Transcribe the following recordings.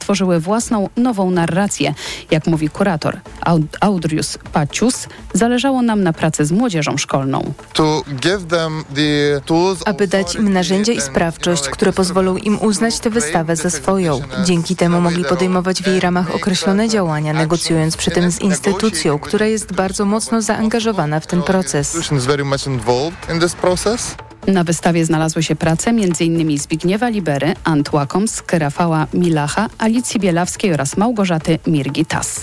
stworzyły własną, nową narrację. Jak mówi kurator Audrius Pacius, zależało nam na pracy z młodzieżą szkolną. Aby dać im narzędzia i sprawczość, które pozwolą im uznać tę wystawę za swoją. Dzięki temu mogli podejmować w jej ramach określone działania, negocjując przy tym z instytucją, która jest bardzo mocno zaangażowana w ten proces. Na wystawie znalazły się prace m.in. Zbigniewa Libery, Ant Łakomsk, Rafała Milacha, Alicji Bielawskiej oraz Małgorzaty Mirgi-Tas.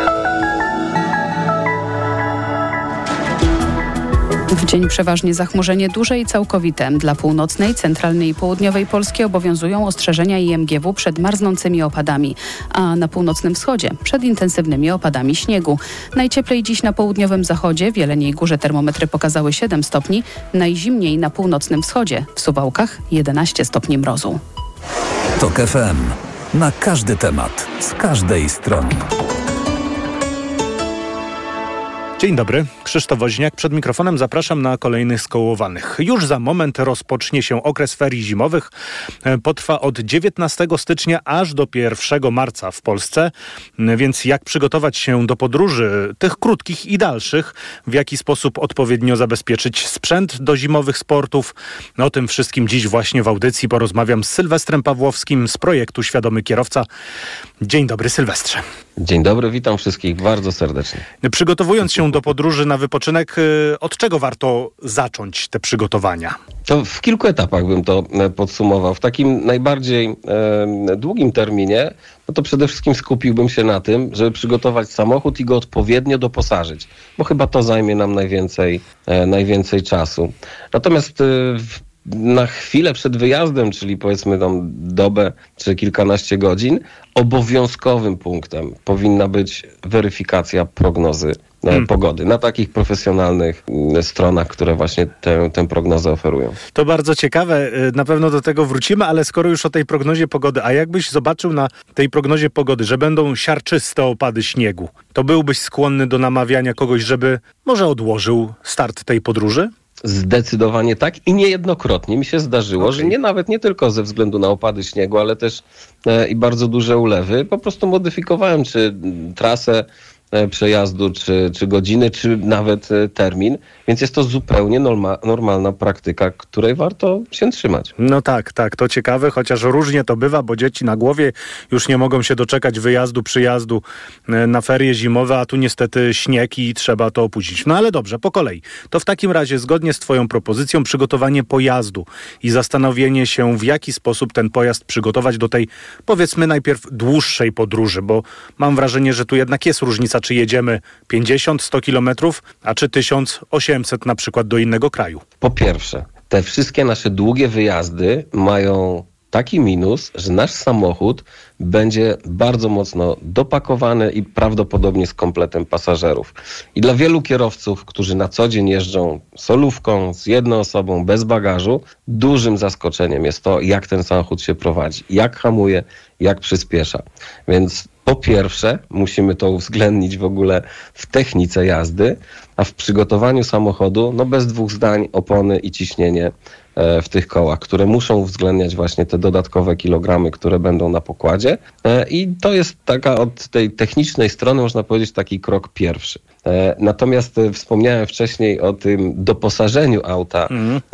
W dzień przeważnie zachmurzenie duże i całkowite. Dla północnej, centralnej i południowej Polski obowiązują ostrzeżenia IMGW przed marznącymi opadami, a na północnym wschodzie przed intensywnymi opadami śniegu. Najcieplej dziś na południowym zachodzie, w Jeleniej Górze termometry pokazały 7 stopni, najzimniej na północnym wschodzie, w Suwałkach 11 stopni mrozu. TOK FM. Na każdy temat, z każdej strony. Dzień dobry, Krzysztof Woźniak. Przed mikrofonem zapraszam na kolejnych Skołowanych. Już za moment rozpocznie się okres ferii zimowych. Potrwa od 19 stycznia aż do 1 marca w Polsce. Więc jak przygotować się do podróży, tych krótkich i dalszych? W jaki sposób odpowiednio zabezpieczyć sprzęt do zimowych sportów? O tym wszystkim dziś właśnie w audycji porozmawiam z Sylwestrem Pawłowskim z projektu Świadomy Kierowca. Dzień dobry, Sylwestrze. Dzień dobry, witam wszystkich bardzo serdecznie. Przygotowując się do podróży na wypoczynek, od czego warto zacząć te przygotowania? To w kilku etapach bym to podsumował. W takim najbardziej długim terminie, no to przede wszystkim skupiłbym się na tym, żeby przygotować samochód i go odpowiednio doposażyć, bo chyba to zajmie nam najwięcej czasu. Natomiast na chwilę przed wyjazdem, czyli powiedzmy tam dobę czy kilkanaście godzin, obowiązkowym punktem powinna być weryfikacja prognozy pogody na takich profesjonalnych stronach, które właśnie tę prognozę oferują. To bardzo ciekawe, na pewno do tego wrócimy, ale skoro już o tej prognozie pogody, a jakbyś zobaczył na tej prognozie pogody, że będą siarczyste opady śniegu, to byłbyś skłonny do namawiania kogoś, żeby może odłożył start tej podróży? Zdecydowanie tak i niejednokrotnie mi się zdarzyło, że nawet nie tylko ze względu na opady śniegu, ale też i bardzo duże ulewy, po prostu modyfikowałem czy trasę przejazdu, czy godziny, czy nawet termin, więc jest to zupełnie normalna praktyka, której warto się trzymać. No tak, to ciekawe, chociaż różnie to bywa, bo dzieci na głowie już nie mogą się doczekać wyjazdu, przyjazdu na ferie zimowe, a tu niestety śnieg i trzeba to opóźnić. No ale dobrze, po kolei. To w takim razie zgodnie z twoją propozycją przygotowanie pojazdu i zastanowienie się, w jaki sposób ten pojazd przygotować do tej, powiedzmy najpierw dłuższej podróży, bo mam wrażenie, że tu jednak jest różnica, czy jedziemy 50-100 kilometrów, a czy 1800 na przykład do innego kraju. Po pierwsze, te wszystkie nasze długie wyjazdy mają taki minus, że nasz samochód będzie bardzo mocno dopakowany i prawdopodobnie z kompletem pasażerów. I dla wielu kierowców, którzy na co dzień jeżdżą solówką, z jedną osobą, bez bagażu, dużym zaskoczeniem jest to, jak ten samochód się prowadzi, jak hamuje, jak przyspiesza. Więc po pierwsze, musimy to uwzględnić w ogóle w technice jazdy, a w przygotowaniu samochodu, no bez dwóch zdań, opony i ciśnienie w tych kołach, które muszą uwzględniać właśnie te dodatkowe kilogramy, które będą na pokładzie. I to jest taka od tej technicznej strony, można powiedzieć, taki krok pierwszy. Natomiast wspomniałem wcześniej o tym doposażeniu auta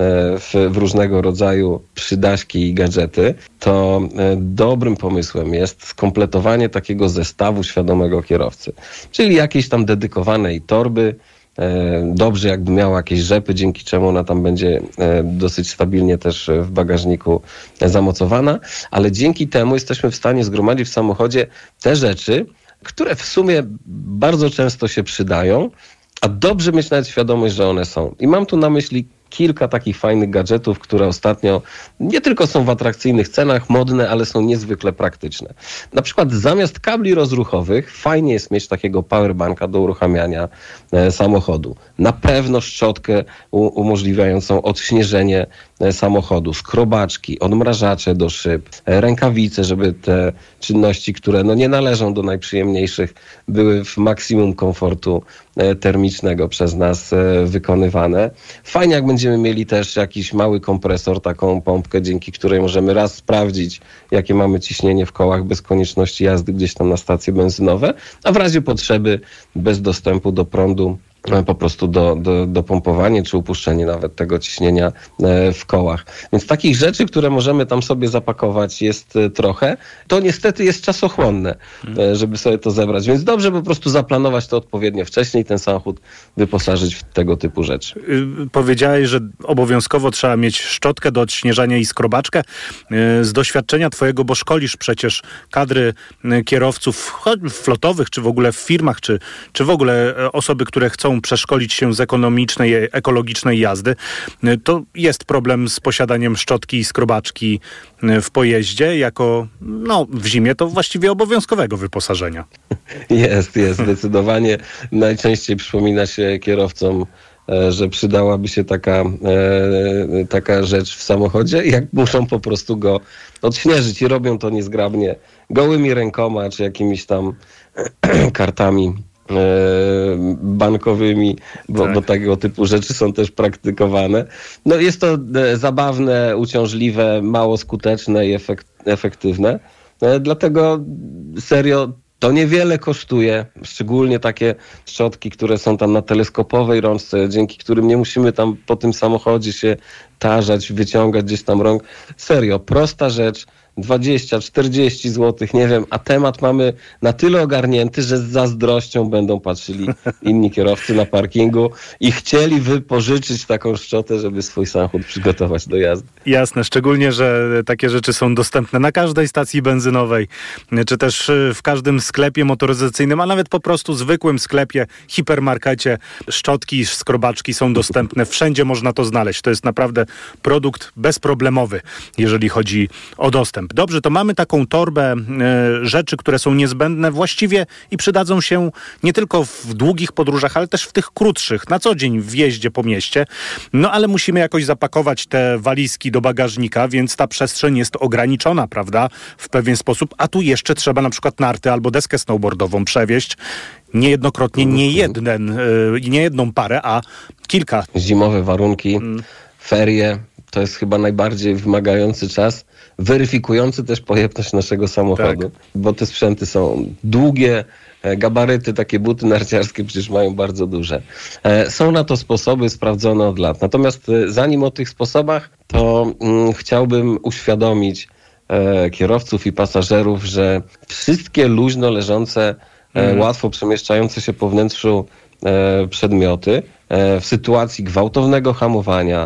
w różnego rodzaju przydaśki i gadżety. To dobrym pomysłem jest skompletowanie takiego zestawu świadomego kierowcy, czyli jakiejś tam dedykowanej torby. Dobrze, jakby miała jakieś rzepy, dzięki czemu ona tam będzie dosyć stabilnie też w bagażniku zamocowana, ale dzięki temu jesteśmy w stanie zgromadzić w samochodzie te rzeczy, które w sumie bardzo często się przydają, a dobrze mieć nawet świadomość, że one są. I mam tu na myśli kilka takich fajnych gadżetów, które ostatnio nie tylko są w atrakcyjnych cenach, modne, ale są niezwykle praktyczne. Na przykład zamiast kabli rozruchowych fajnie jest mieć takiego powerbanka do uruchamiania samochodu. Na pewno szczotkę umożliwiającą odśnieżenie samochodu, skrobaczki, odmrażacze do szyb, rękawice, żeby te czynności, które nie należą do najprzyjemniejszych, były w maksimum komfortu termicznego przez nas wykonywane. Fajnie, jak będzie Będziemy mieli też jakiś mały kompresor, taką pompkę, dzięki której możemy raz sprawdzić, jakie mamy ciśnienie w kołach bez konieczności jazdy gdzieś tam na stacje benzynowe, a w razie potrzeby bez dostępu do prądu po prostu do pompowania czy upuszczenie nawet tego ciśnienia w kołach. Więc takich rzeczy, które możemy tam sobie zapakować jest trochę. To niestety jest czasochłonne, żeby sobie to zebrać. Więc dobrze po prostu zaplanować to odpowiednio wcześniej, ten samochód wyposażyć w tego typu rzeczy. Powiedziałeś, że obowiązkowo trzeba mieć szczotkę do odśnieżania i skrobaczkę. Z doświadczenia twojego, bo szkolisz przecież kadry kierowców flotowych, czy w ogóle w firmach, czy w ogóle osoby, które chcą przeszkolić się z ekonomicznej, ekologicznej jazdy, to jest problem z posiadaniem szczotki i skrobaczki w pojeździe, jako w zimie to właściwie obowiązkowego wyposażenia. Jest zdecydowanie. Najczęściej przypomina się kierowcom, że przydałaby się taka rzecz w samochodzie, jak muszą po prostu go odśnieżyć i robią to niezgrabnie gołymi rękoma, czy jakimiś tam kartami bankowymi, bo takiego typu rzeczy są też praktykowane. Jest to zabawne, uciążliwe, mało skuteczne i efektywne. Dlatego serio to niewiele kosztuje, szczególnie takie szczotki, które są tam na teleskopowej rączce, dzięki którym nie musimy tam po tym samochodzie się tarzać, wyciągać gdzieś tam rąk. Serio, prosta rzecz, 20-40 zł, nie wiem, a temat mamy na tyle ogarnięty, że z zazdrością będą patrzyli inni kierowcy na parkingu i chcieli wypożyczyć taką szczotę, żeby swój samochód przygotować do jazdy. Jasne, szczególnie, że takie rzeczy są dostępne na każdej stacji benzynowej, czy też w każdym sklepie motoryzacyjnym, a nawet po prostu zwykłym sklepie, hipermarkecie. Szczotki, skrobaczki są dostępne, wszędzie można to znaleźć. To jest naprawdę produkt bezproblemowy, jeżeli chodzi o dostęp. Dobrze, to mamy taką torbę rzeczy, które są niezbędne właściwie i przydadzą się nie tylko w długich podróżach, ale też w tych krótszych, na co dzień w jeździe po mieście. Ale musimy jakoś zapakować te walizki do bagażnika, więc ta przestrzeń jest ograniczona, prawda? W pewien sposób. A tu jeszcze trzeba na przykład narty albo deskę snowboardową przewieźć. Niejednokrotnie nie jedną parę, a kilka. Zimowe warunki, ferie, to jest chyba najbardziej wymagający czas, weryfikujący też pojemność naszego samochodu, bo te sprzęty są długie, gabaryty, takie buty narciarskie przecież mają bardzo duże. Są na to sposoby sprawdzone od lat. Natomiast zanim o tych sposobach, to chciałbym uświadomić kierowców i pasażerów, że wszystkie luźno leżące, łatwo przemieszczające się po wnętrzu przedmioty w sytuacji gwałtownego hamowania,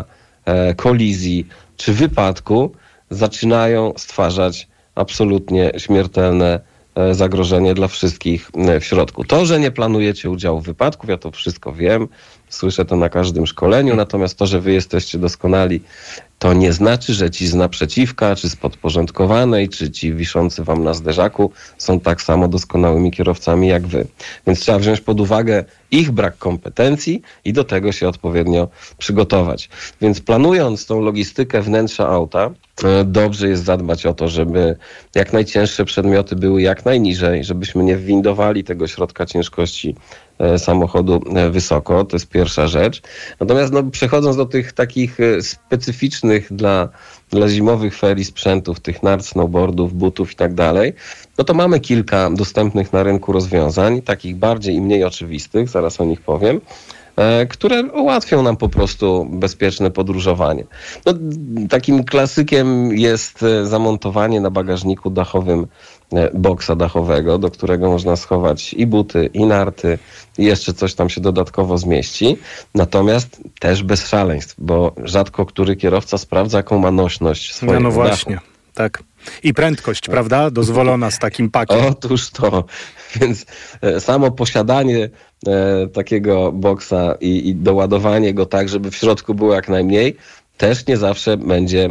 kolizji czy wypadku zaczynają stwarzać absolutnie śmiertelne zagrożenie dla wszystkich w środku. To, że nie planujecie udziału w wypadków, ja to wszystko wiem, słyszę to na każdym szkoleniu, natomiast to, że wy jesteście doskonali, to nie znaczy, że ci z naprzeciwka, czy z podporządkowanej, czy ci wiszący wam na zderzaku są tak samo doskonałymi kierowcami jak wy. Więc trzeba wziąć pod uwagę ich brak kompetencji i do tego się odpowiednio przygotować. Więc planując tą logistykę wnętrza auta, dobrze jest zadbać o to, żeby jak najcięższe przedmioty były jak najniżej, żebyśmy nie wwindowali tego środka ciężkości samochodu wysoko. To jest pierwsza rzecz. Natomiast przechodząc do tych takich specyficznych dla zimowych ferii sprzętów, tych nart, snowboardów, butów i tak dalej, to mamy kilka dostępnych na rynku rozwiązań, takich bardziej i mniej oczywistych, zaraz o nich powiem, które ułatwią nam po prostu bezpieczne podróżowanie. Takim klasykiem jest zamontowanie na bagażniku dachowym boksa dachowego, do którego można schować i buty, i narty, i jeszcze coś tam się dodatkowo zmieści. Natomiast też bez szaleństw, bo rzadko który kierowca sprawdza, jaką ma nośność swojego dachu. Właśnie, tak. I prędkość, prawda? Dozwolona z takim pakiem. Otóż to. Więc samo posiadanie takiego boksa i doładowanie go tak, żeby w środku było jak najmniej, też nie zawsze będzie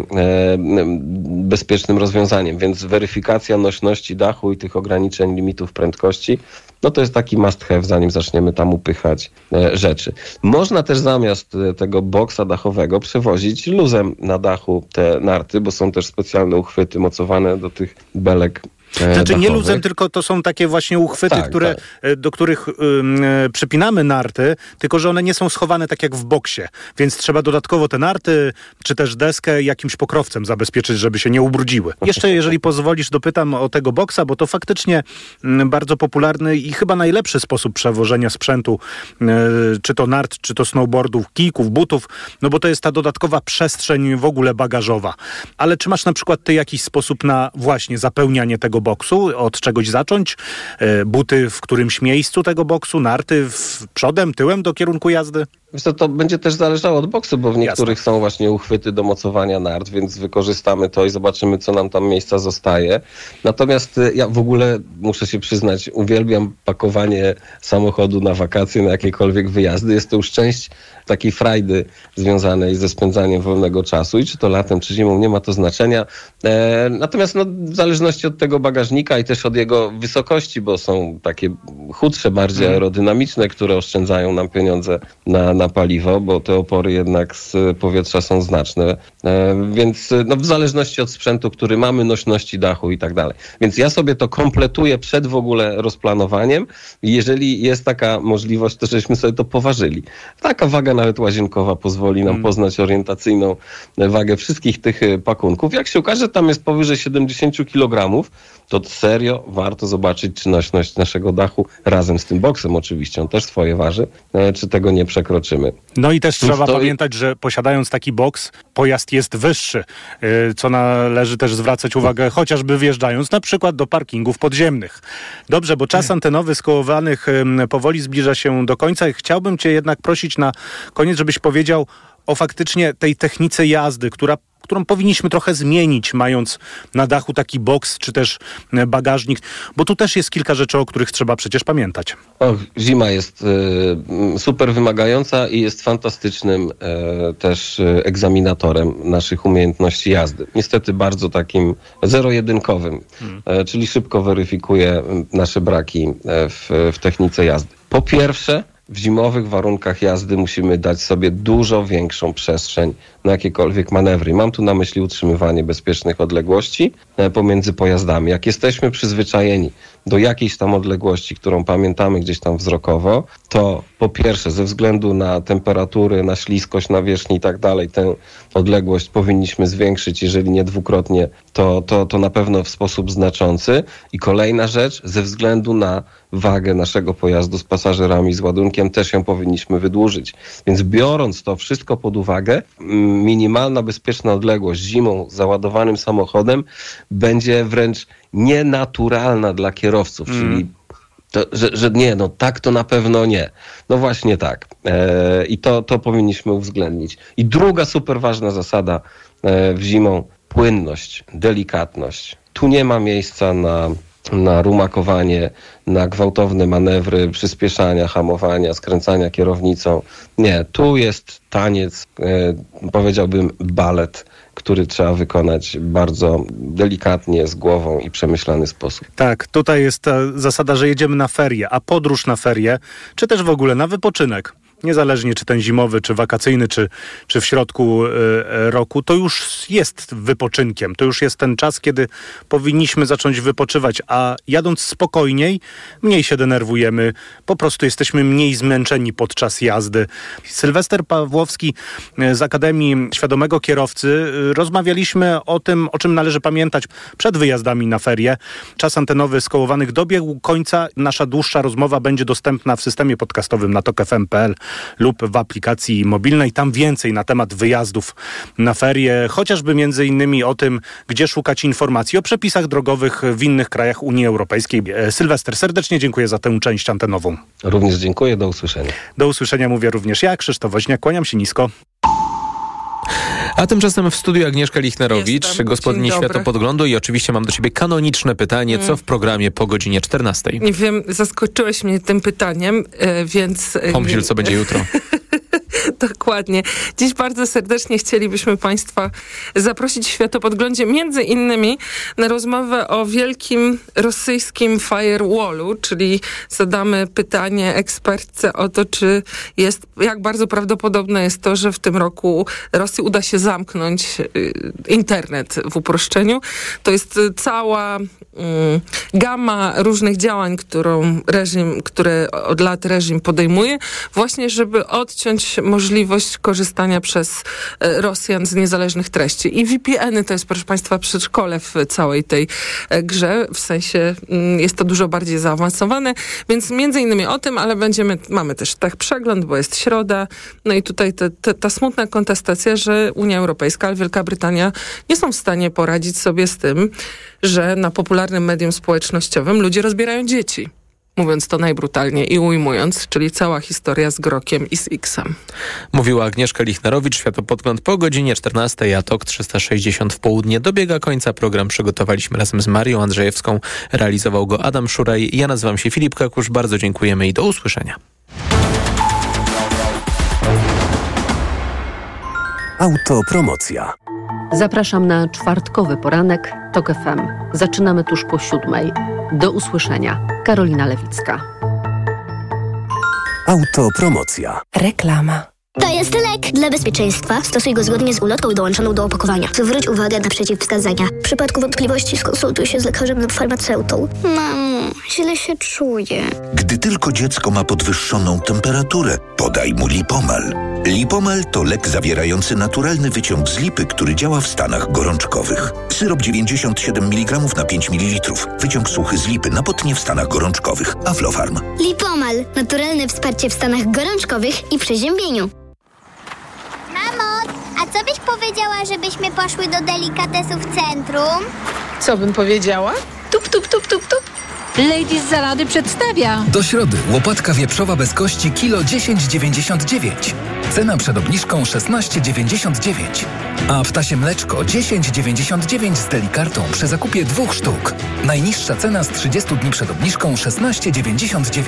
bezpiecznym rozwiązaniem. Więc weryfikacja nośności dachu i tych ograniczeń limitów prędkości, to jest taki must have, zanim zaczniemy tam upychać rzeczy. Można też zamiast tego boksa dachowego przewozić luzem na dachu te narty, bo są też specjalne uchwyty mocowane do tych belek Znaczy nie luzem, tylko to są takie właśnie uchwyty, do których przypinamy narty, tylko że one nie są schowane tak jak w boksie, więc trzeba dodatkowo te narty, czy też deskę jakimś pokrowcem zabezpieczyć, żeby się nie ubrudziły. Jeszcze, jeżeli pozwolisz, dopytam o tego boksa, bo to faktycznie bardzo popularny i chyba najlepszy sposób przewożenia sprzętu, czy to nart, czy to snowboardów, kijków, butów, no bo to jest ta dodatkowa przestrzeń w ogóle bagażowa. Ale czy masz na przykład ty jakiś sposób na właśnie zapełnianie tego boksu? Od czegoś zacząć? Buty w którymś miejscu tego boksu? Narty przodem, tyłem do kierunku jazdy? Wiesz co, to będzie też zależało od boksu, bo w niektórych są właśnie uchwyty do mocowania nart, więc wykorzystamy to i zobaczymy, co nam tam miejsca zostaje. Natomiast ja w ogóle, muszę się przyznać, uwielbiam pakowanie samochodu na wakacje, na jakiekolwiek wyjazdy. Jest to już część takiej frajdy związanej ze spędzaniem wolnego czasu i czy to latem, czy zimą, nie ma to znaczenia. Natomiast w zależności od tego bagażnika i też od jego wysokości, bo są takie chudsze, bardziej aerodynamiczne, które oszczędzają nam pieniądze na paliwo, bo te opory jednak z powietrza są znaczne. Więc w zależności od sprzętu, który mamy, nośności dachu i tak dalej. Więc ja sobie to kompletuję przed w ogóle rozplanowaniem i jeżeli jest taka możliwość, to żeśmy sobie to poważyli. Taka waga nawet łazienkowa pozwoli nam poznać orientacyjną wagę wszystkich tych pakunków. Jak się okaże, tam jest powyżej 70 kg, to serio warto zobaczyć, czy nośność naszego dachu razem z tym boksem oczywiście, on też swoje waży, czy tego nie przekroczymy. No i też trzeba pamiętać, że posiadając taki boks, pojazd jest wyższy, co należy też zwracać uwagę, chociażby wjeżdżając na przykład do parkingów podziemnych. Dobrze, bo czas antenowy Skołowanych powoli zbliża się do końca. Chciałbym cię jednak prosić na koniec, żebyś powiedział o faktycznie tej technice jazdy, którą powinniśmy trochę zmienić, mając na dachu taki boks, czy też bagażnik, bo tu też jest kilka rzeczy, o których trzeba przecież pamiętać. Zima jest super wymagająca i jest fantastycznym też egzaminatorem naszych umiejętności jazdy. Niestety bardzo takim zero-jedynkowym, czyli szybko weryfikuje nasze braki w technice jazdy. Po pierwsze, w zimowych warunkach jazdy musimy dać sobie dużo większą przestrzeń na jakiekolwiek manewry. Mam tu na myśli utrzymywanie bezpiecznych odległości pomiędzy pojazdami. Jak jesteśmy przyzwyczajeni do jakiejś tam odległości, którą pamiętamy gdzieś tam wzrokowo, to po pierwsze ze względu na temperatury, na śliskość nawierzchni i tak dalej, tę odległość powinniśmy zwiększyć, jeżeli nie dwukrotnie, to na pewno w sposób znaczący. I kolejna rzecz, ze względu na wagę naszego pojazdu z pasażerami, z ładunkiem, też ją powinniśmy wydłużyć. Więc biorąc to wszystko pod uwagę, minimalna bezpieczna odległość zimą załadowanym samochodem będzie wręcz nienaturalna dla kierowców, czyli że nie, no tak to na pewno nie. No właśnie tak. I to powinniśmy uwzględnić. I druga super ważna zasada w zimą, płynność, delikatność. Tu nie ma miejsca na rumakowanie, na gwałtowne manewry, przyspieszania, hamowania, skręcania kierownicą. Nie, tu jest taniec, powiedziałbym balet, który trzeba wykonać bardzo delikatnie, z głową i przemyślany sposób. Tak, tutaj jest ta zasada, że jedziemy na ferie, a podróż na ferie, czy też w ogóle na wypoczynek, niezależnie czy ten zimowy, czy wakacyjny, czy w środku roku, to już jest wypoczynkiem. To już jest ten czas, kiedy powinniśmy zacząć wypoczywać, a jadąc spokojniej, mniej się denerwujemy, po prostu jesteśmy mniej zmęczeni podczas jazdy. Sylwester Pawłowski z Akademii Świadomego Kierowcy. Rozmawialiśmy o tym, o czym należy pamiętać przed wyjazdami na ferie. Czas antenowy Skołowanych dobiegł końca. Nasza dłuższa rozmowa będzie dostępna w systemie podcastowym na tokfm.pl lub w aplikacji mobilnej. Tam więcej na temat wyjazdów na ferie, chociażby między innymi o tym, gdzie szukać informacji o przepisach drogowych w innych krajach Unii Europejskiej. Sylwester, serdecznie dziękuję za tę część antenową. Również dziękuję, do usłyszenia. Do usłyszenia mówię również ja, Krzysztof Woźniak, kłaniam się nisko. A tymczasem w studiu Agnieszka Lichnerowicz, gospodyni Światopodglądu i oczywiście mam do ciebie kanoniczne pytanie, co w programie po godzinie 14? Nie wiem, zaskoczyłeś mnie tym pytaniem, więc... Pomyśl, co będzie jutro. Dokładnie. Dziś bardzo serdecznie chcielibyśmy Państwa zaprosić w Światopodglądzie między innymi na rozmowę o wielkim rosyjskim firewallu, czyli zadamy pytanie ekspertce o to, jak bardzo prawdopodobne jest to, że w tym roku Rosji uda się zamknąć internet w uproszczeniu. To jest cała gama różnych działań, które od lat reżim podejmuje, właśnie żeby odciąć możliwość korzystania przez Rosjan z niezależnych treści. I VPN-y to jest, proszę Państwa, przedszkole w całej tej grze, w sensie jest to dużo bardziej zaawansowane, więc między innymi o tym, ale mamy też tech przegląd, bo jest środa, no i tutaj ta smutna kontestacja, że Unia Europejska, ale Wielka Brytania nie są w stanie poradzić sobie z tym, że na popularnym medium społecznościowym ludzie rozbierają dzieci. Mówiąc to najbrutalniej i ujmując, czyli cała historia z Grokiem i z X-em. Mówiła Agnieszka Lichnerowicz. Światopodgląd po godzinie 14, a TOK 360 w południe dobiega końca. Program przygotowaliśmy razem z Marią Andrzejewską. Realizował go Adam Szuraj. Ja nazywam się Filip Kakusz. Bardzo dziękujemy i do usłyszenia. Autopromocja. Zapraszam na czwartkowy poranek TOK FM. Zaczynamy tuż po 7:00. Do usłyszenia. Karolina Lewicka. Autopromocja. Reklama. To jest lek. Dla bezpieczeństwa stosuj go zgodnie z ulotką dołączoną do opakowania. Zwróć uwagę na przeciwwskazania. W przypadku wątpliwości skonsultuj się z lekarzem lub farmaceutą. Mamo, źle się czuję. Gdy tylko dziecko ma podwyższoną temperaturę, podaj mu Lipomal. Lipomal to lek zawierający naturalny wyciąg z lipy, który działa w stanach gorączkowych. Syrop 97 mg na 5 ml. Wyciąg suchy z lipy napotnie w stanach gorączkowych. Aflofarm. Lipomal. Naturalne wsparcie w stanach gorączkowych i przeziębieniu. Mamo, a co byś powiedziała, żebyśmy poszły do delikatesów centrum? Co bym powiedziała? Tup, tup, tup, tup, tup. Ladies Zalady przedstawia. Do środy łopatka wieprzowa bez kości kilo 10,99. Cena przed obniżką 16,99. A ptasie mleczko 10,99 z delikartą przy zakupie 2 sztuk. Najniższa cena z 30 dni przed obniżką 16,99.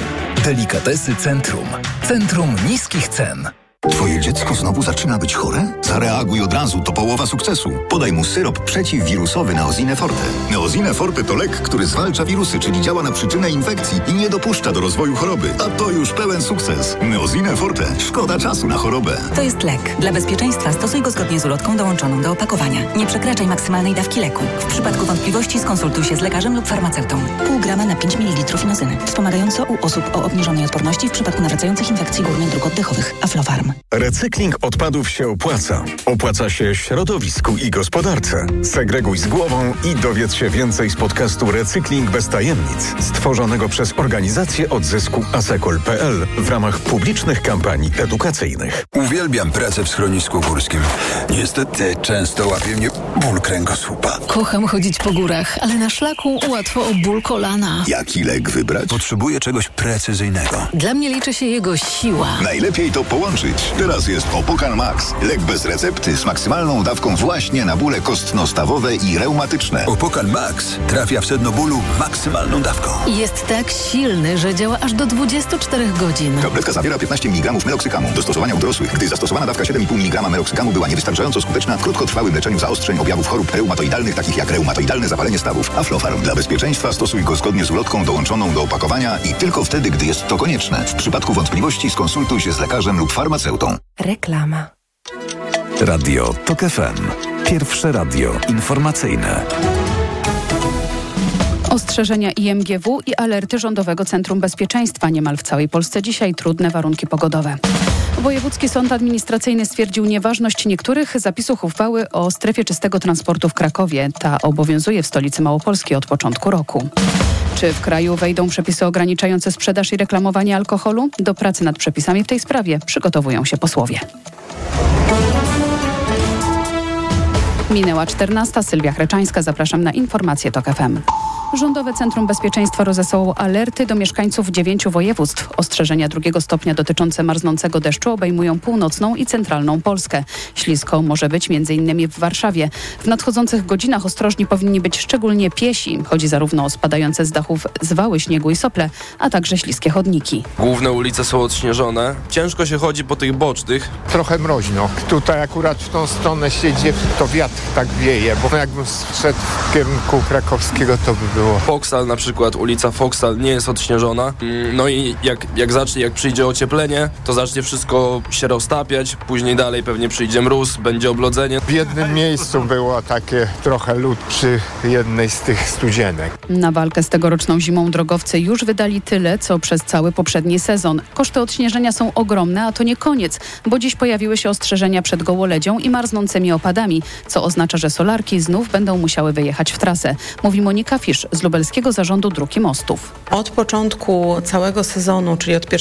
Delikatesy Centrum. Centrum niskich cen. Twoje dziecko znowu zaczyna być chore? Zareaguj od razu, to połowa sukcesu. Podaj mu syrop przeciwwirusowy Neosine Forte. Neosine Forte to lek, który zwalcza wirusy, czyli działa na przyczynę infekcji i nie dopuszcza do rozwoju choroby. A to już pełen sukces. Neosine Forte. Szkoda czasu na chorobę. To jest lek. Dla bezpieczeństwa stosuj go zgodnie z ulotką dołączoną do opakowania. Nie przekraczaj maksymalnej dawki leku. W przypadku wątpliwości skonsultuj się z lekarzem lub farmaceutą. Pół grama na 5 ml inozyny. Wspomagająco u osób o obniżonej odporności w przypadku nawracających infekcji górnych dróg oddechowych. Aflofarm. Recykling odpadów się opłaca. Opłaca się środowisku i gospodarce. Segreguj z głową i dowiedz się więcej z podcastu Recykling bez tajemnic, stworzonego przez organizację odzysku Asekol.pl w ramach publicznych kampanii edukacyjnych. Uwielbiam pracę w schronisku górskim. Niestety często łapie mnie ból kręgosłupa. Kocham chodzić po górach, ale na szlaku łatwo o ból kolana. Jaki lek wybrać? Potrzebuję czegoś precyzyjnego. Dla mnie liczy się jego siła. Najlepiej to połączyć. Teraz jest Opokan Max. Lek bez recepty z maksymalną dawką właśnie na bóle kostno-stawowe i reumatyczne. Opokan Max trafia w sedno bólu maksymalną dawką. Jest tak silny, że działa aż do 24 godzin. Tabletka zawiera 15 mg meloksykamu. Do stosowania u dorosłych. Gdy zastosowana dawka 7,5 mg meloksykamu była niewystarczająco skuteczna w krótkotrwałym leczeniu zaostrzeń objawów chorób reumatoidalnych, takich jak reumatoidalne zapalenie stawów. Aflofarm. Dla bezpieczeństwa stosuj go zgodnie z ulotką dołączoną do opakowania i tylko wtedy, gdy jest to konieczne. W przypadku wątpliwości skonsultuj się z lekarzem lub farmaceutą. Reklama. Radio TOK FM. Pierwsze radio informacyjne. Ostrzeżenia IMGW i alerty Rządowego Centrum Bezpieczeństwa. Niemal w całej Polsce dzisiaj trudne warunki pogodowe. Wojewódzki Sąd Administracyjny stwierdził nieważność niektórych zapisów uchwały o strefie czystego transportu w Krakowie. Ta obowiązuje w stolicy Małopolski od początku roku. Czy w kraju wejdą przepisy ograniczające sprzedaż i reklamowanie alkoholu? Do pracy nad przepisami w tej sprawie przygotowują się posłowie. Minęła 14. Sylwia Chreczańska. Zapraszam na informacje TOK FM. Rządowe Centrum Bezpieczeństwa rozesłało alerty do mieszkańców 9 województw. Ostrzeżenia 2. stopnia dotyczące marznącego deszczu obejmują północną i centralną Polskę. Ślisko może być m.in. w Warszawie. W nadchodzących godzinach ostrożni powinni być szczególnie piesi. Chodzi zarówno o spadające z dachów zwały śniegu i sople, a także śliskie chodniki. Główne ulice są odśnieżone. Ciężko się chodzi po tych bocznych. Trochę mroźno. Tutaj akurat w tą stronę siedzi, to wiatr tak wieje, bo jakbym szedł w kierunku krakowskiego, to by było. Foksal na przykład, ulica Foksal nie jest odśnieżona. No i jak przyjdzie ocieplenie, to zacznie wszystko się roztapiać. Później dalej pewnie przyjdzie mróz, będzie oblodzenie. W jednym miejscu było takie trochę lód przy jednej z tych studzienek. Na walkę z tegoroczną zimą drogowcy już wydali tyle, co przez cały poprzedni sezon. Koszty odśnieżenia są ogromne, a to nie koniec, bo dziś pojawiły się ostrzeżenia przed gołoledzią i marznącymi opadami, co oznacza, że solarki znów będą musiały wyjechać w trasę. Mówi Monika Fisz z Lubelskiego Zarządu Dróg i Mostów. Od początku całego sezonu, czyli od